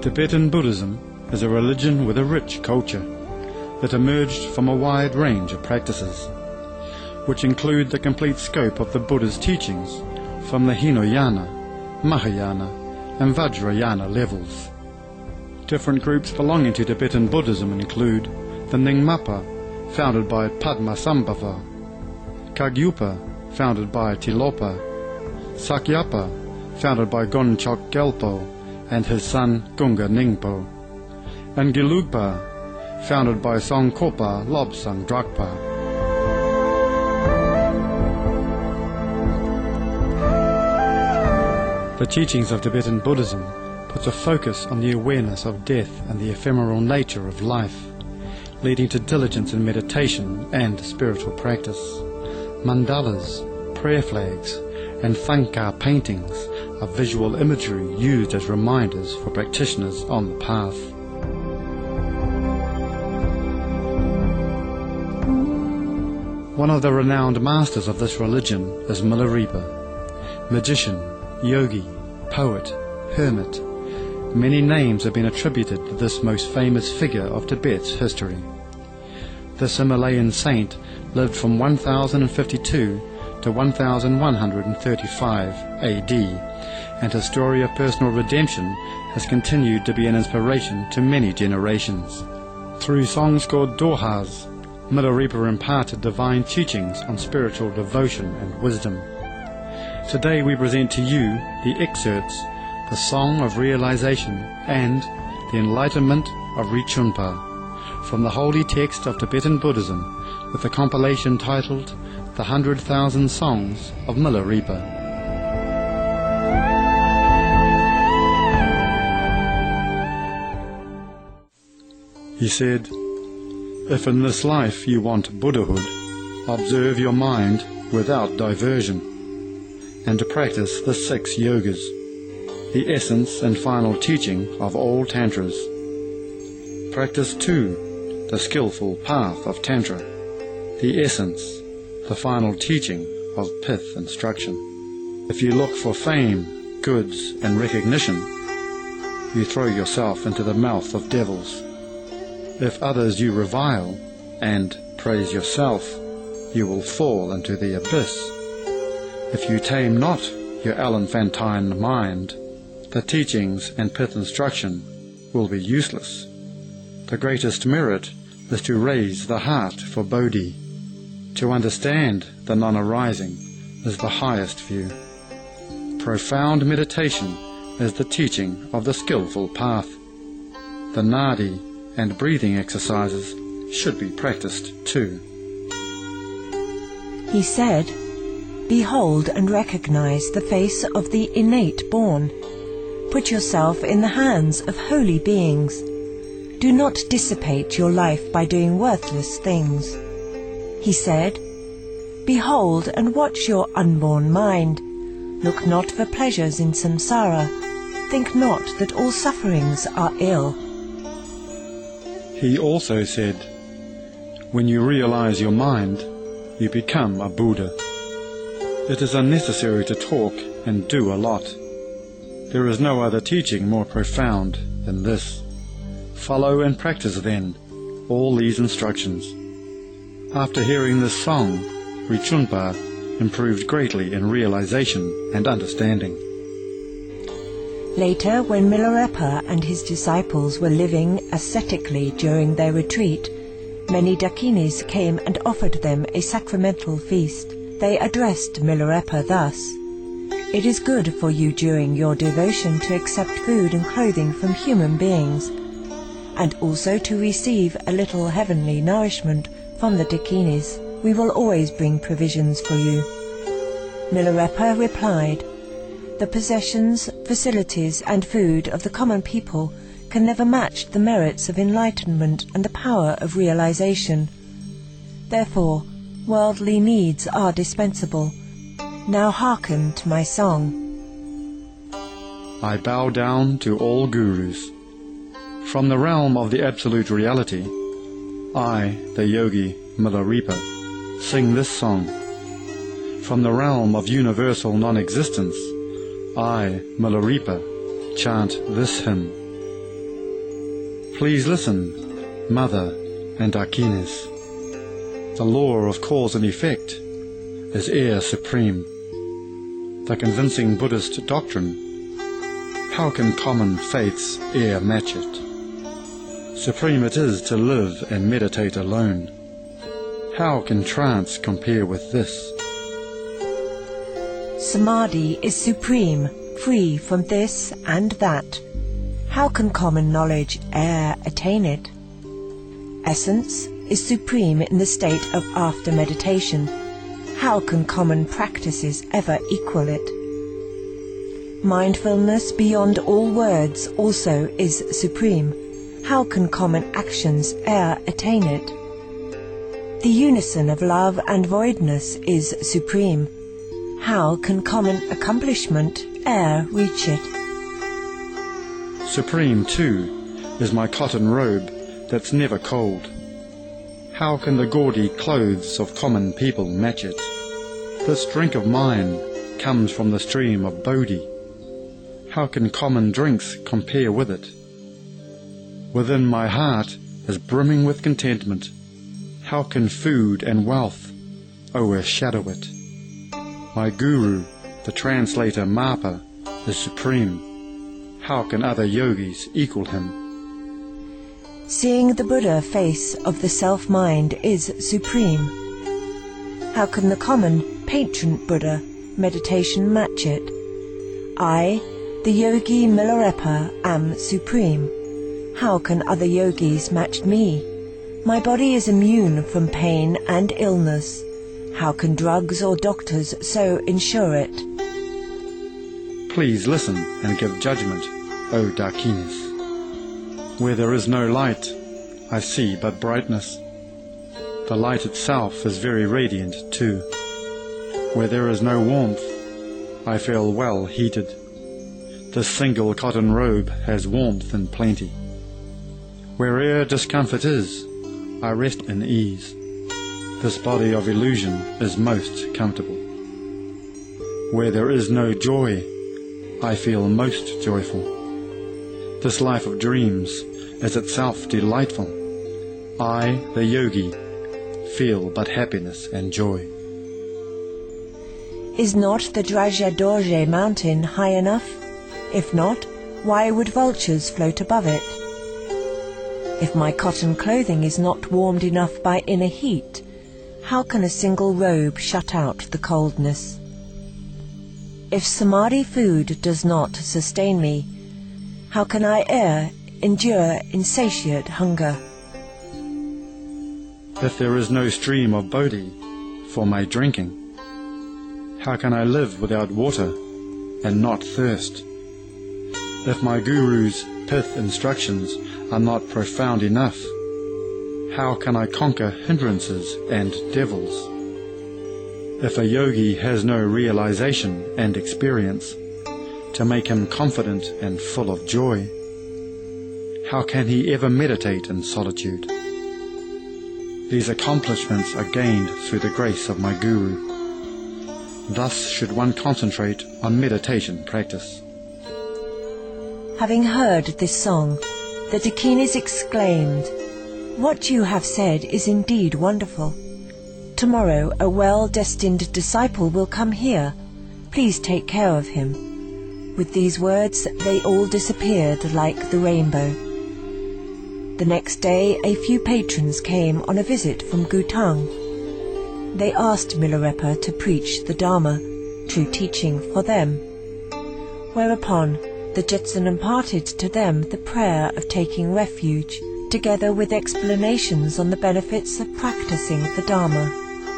Tibetan Buddhism is a religion with a rich culture that emerged from a wide range of practices, which include the complete scope of the Buddha's teachings from the Hinayana, Mahayana and Vajrayana levels. Different groups belonging to Tibetan Buddhism include the Nyingmapa, founded by Padmasambhava, Kagyupa, founded by Tilopa, Sakyapa, founded by Gonchok Gelpo and his son Gunga Ningpo, and Gelugpa, founded by Songkopa Lobsang Drakpa. The teachings of Tibetan Buddhism puts a focus on the awareness of death and the ephemeral nature of life, leading to diligence in meditation and spiritual practice. Mandalas, prayer flags, and thangka paintings are visual imagery used as reminders for practitioners on the path. One of the renowned masters of this religion is Milarepa, magician, yogi, poet, hermit. Many names have been attributed to this most famous figure of Tibet's history. This Himalayan saint lived from 1052 to 1135 AD, and his story of personal redemption has continued to be an inspiration to many generations. Through songs called dohas, Milarepa imparted divine teachings on spiritual devotion and wisdom. Today we present to you the excerpts, the Song of Realization and the Enlightenment of Rinchunpa, from the holy text of Tibetan Buddhism, with a compilation titled The 100,000 Songs of Milarepa. He said, "If in this life you want Buddhahood, observe your mind without diversion, and to practice the 6 yogas, the essence and final teaching of all tantras. Practice too the skillful path of Tantra, the essence, the final teaching of pith instruction. If you look for fame, goods, and recognition, you throw yourself into the mouth of devils. If others you revile and praise yourself, you will fall into the abyss. If you tame not your elephantine mind, the teachings and pith instruction will be useless. The greatest merit is to raise the heart for Bodhi. To understand the non-arising is the highest view. Profound meditation is the teaching of the skillful path. The nadi and breathing exercises should be practiced too." He said, "Behold and recognize the face of the innate born. Put yourself in the hands of holy beings. Do not dissipate your life by doing worthless things." He said, "Behold and watch your unborn mind. Look not for pleasures in samsara. Think not that all sufferings are ill." He also said, "When you realize your mind, you become a Buddha. It is unnecessary to talk and do a lot. There is no other teaching more profound than this. Follow and practice then all these instructions." After hearing this song, Rinchunpa improved greatly in realization and understanding. Later, when Milarepa and his disciples were living ascetically during their retreat, many Dakinis came and offered them a sacramental feast. They addressed Milarepa thus: "It is good for you during your devotion to accept food and clothing from human beings, and also to receive a little heavenly nourishment from the Dakinis. We will always bring provisions for you." Milarepa replied, "The possessions, facilities, and food of the common people can never match the merits of enlightenment and the power of realization. Therefore, worldly needs are dispensable. Now hearken to my song." I bow down to all gurus. From the realm of the absolute reality, I, the yogi Milarepa, sing this song. From the realm of universal non-existence, I, Milarepa, chant this hymn. Please listen, Mother and Dakines. The law of cause and effect is air supreme. The convincing Buddhist doctrine, how can common faiths e'er match it? Supreme it is to live and meditate alone. How can trance compare with this? Samadhi is supreme, free from this and that. How can common knowledge e'er attain it? Essence is supreme in the state of after meditation. How can common practices ever equal it? Mindfulness beyond all words also is supreme. How can common actions e'er attain it? The unison of love and voidness is supreme. How can common accomplishment e'er reach it? Supreme, too, is my cotton robe that's never cold. How can the gaudy clothes of common people match it? This drink of mine comes from the stream of Bodhi. How can common drinks compare with it? Within my heart is brimming with contentment. How can food and wealth overshadow it? My guru, the translator Mapa, is supreme. How can other yogis equal him? Seeing the Buddha face of the self-mind is supreme. How can the common patron Buddha meditation match it? I, the yogi Milarepa, am supreme. How can other yogis match me? My body is immune from pain and illness. How can drugs or doctors so ensure it? Please listen and give judgment, O Dakines. Where there is no light, I see but brightness. The light itself is very radiant too. Where there is no warmth, I feel well heated. This single cotton robe has warmth in plenty. Where'er discomfort is, I rest in ease. This body of illusion is most comfortable. Where there is no joy, I feel most joyful. This life of dreams is itself delightful. I, the yogi, feel but happiness and joy. Is not the Drajya Dorje mountain high enough? If not, why would vultures float above it? If my cotton clothing is not warmed enough by inner heat, how can a single robe shut out the coldness? If samadhi food does not sustain me, how can I e'er endure insatiate hunger? If there is no stream of Bodhi for my drinking, how can I live without water and not thirst? If my guru's pith instructions are not profound enough, how can I conquer hindrances and devils? If a yogi has no realization and experience to make him confident and full of joy, how can he ever meditate in solitude? These accomplishments are gained through the grace of my guru. Thus should one concentrate on meditation practice. Having heard this song, the Dakines exclaimed, "What you have said is indeed wonderful. Tomorrow a well-destined disciple will come here. Please take care of him." With these words they all disappeared like the rainbow. The next day a few patrons came on a visit from Gutang. They asked Milarepa to preach the Dharma, true teaching, for them. Whereupon the Jetsun imparted to them the prayer of taking refuge, together with explanations on the benefits of practicing the Dharma.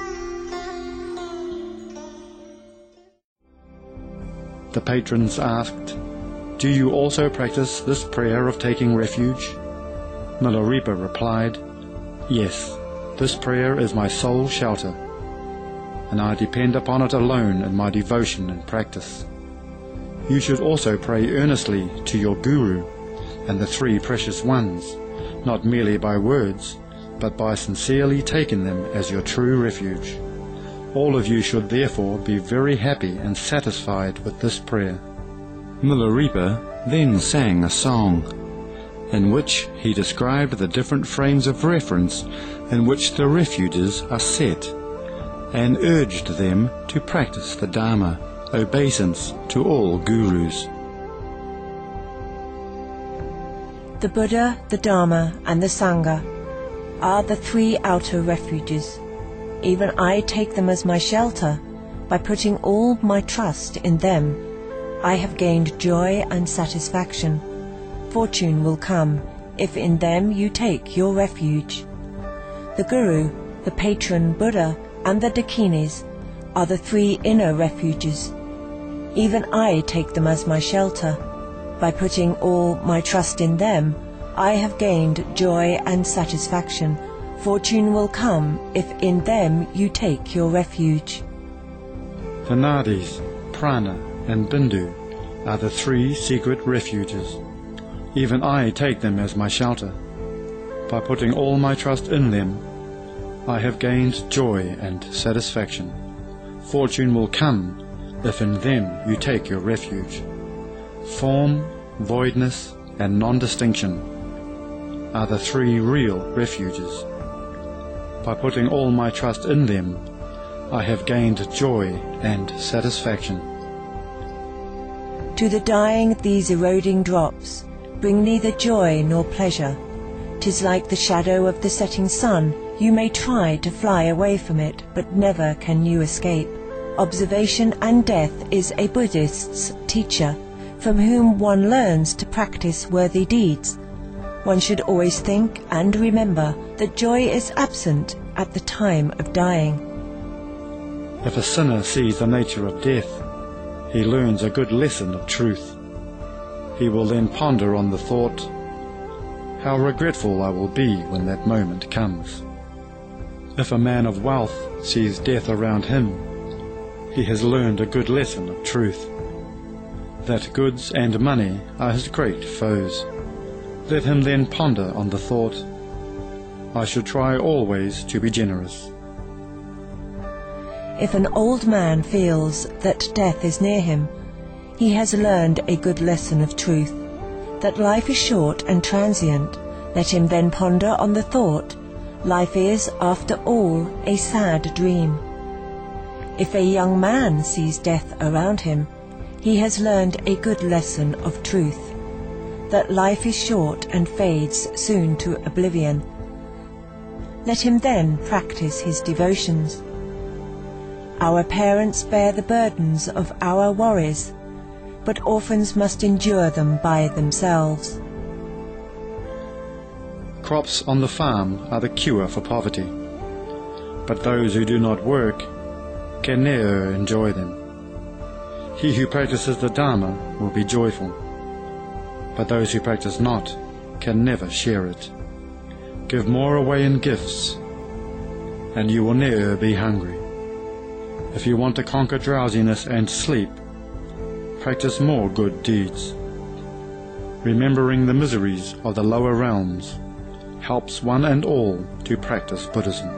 The patrons asked, "Do you also practice this prayer of taking refuge?" Milarepa replied, "Yes, this prayer is my sole shelter, and I depend upon it alone in my devotion and practice. You should also pray earnestly to your Guru and the three precious ones, not merely by words, but by sincerely taking them as your true refuge. All of you should therefore be very happy and satisfied with this prayer." Milarepa then sang a song. in which he described the different frames of reference in which the refuges are set, and urged them to practice the Dharma, obeisance to all gurus. The Buddha, the Dharma, and the Sangha are the three outer refuges. Even I take them as my shelter. By putting all my trust in them, I have gained joy and satisfaction. Fortune will come if in them you take your refuge. The Guru, the patron Buddha, and the Dakinis are the three inner refuges. Even I take them as my shelter. By putting all my trust in them, I have gained joy and satisfaction. Fortune will come if in them you take your refuge. The Nadis, Prana, and Bindu are the three secret refuges. Even I take them as my shelter. By putting all my trust in them, I have gained joy and satisfaction. Fortune will come if in them you take your refuge. Form, voidness, and non-distinction are the three real refuges. By putting all my trust in them, I have gained joy and satisfaction. To the dying these eroding drops bring neither joy nor pleasure. 'Tis like the shadow of the setting sun. You may try to fly away from it, but never can you escape. Observation and death is a Buddhist's teacher, from whom one learns to practice worthy deeds. One should always think and remember that joy is absent at the time of dying. If a sinner sees the nature of death, he learns a good lesson of truth. He will then ponder on the thought, how regretful I will be when that moment comes. If a man of wealth sees death around him, he has learned a good lesson of truth, that goods and money are his great foes. Let him then ponder on the thought, I should try always to be generous. If an old man feels that death is near him, he has learned a good lesson of truth, that life is short and transient. Let him then ponder on the thought, life is, after all, a sad dream. If a young man sees death around him, he has learned a good lesson of truth, that life is short and fades soon to oblivion. Let him then practice his devotions. Our parents bear the burdens of our worries, but orphans must endure them by themselves. Crops on the farm are the cure for poverty, but those who do not work can ne'er enjoy them. He who practices the Dharma will be joyful, but those who practice not can never share it. Give more away in gifts, and you will ne'er be hungry. If you want to conquer drowsiness and sleep, practice more good deeds. Remembering the miseries of the lower realms helps one and all to practice Buddhism.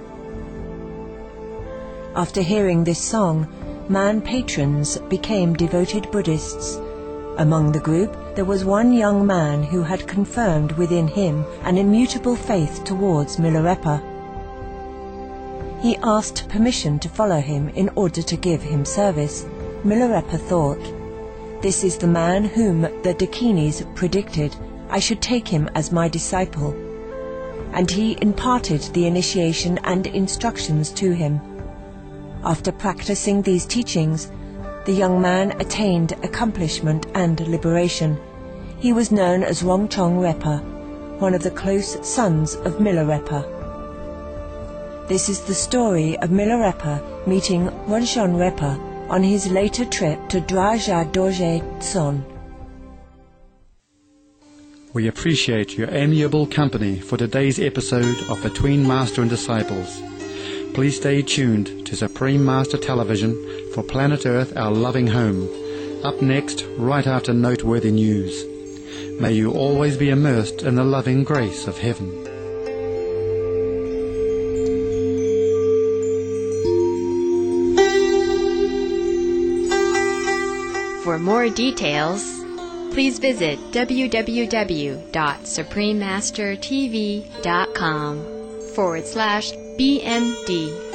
After hearing this song, man patrons became devoted Buddhists. Among the group there was one young man who had confirmed within him an immutable faith towards Milarepa. He asked permission to follow him in order to give him service. Milarepa thought, "This is the man whom the Dakinis predicted. I should take him as my disciple." And he imparted the initiation and instructions to him. After practicing these teachings, the young man attained accomplishment and liberation. He was known as Rongchong Repa, one of the close sons of Milarepa. This is the story of Milarepa meeting Rongchong Repa on his later trip to Dwaja Dorje Tson. We appreciate your amiable company for today's episode of Between Master and Disciples. Please stay tuned to Supreme Master Television for Planet Earth, Our Loving Home, up next right after noteworthy news. May you always be immersed in the loving grace of heaven. For more details, please visit www.suprememastertv.com/BMD.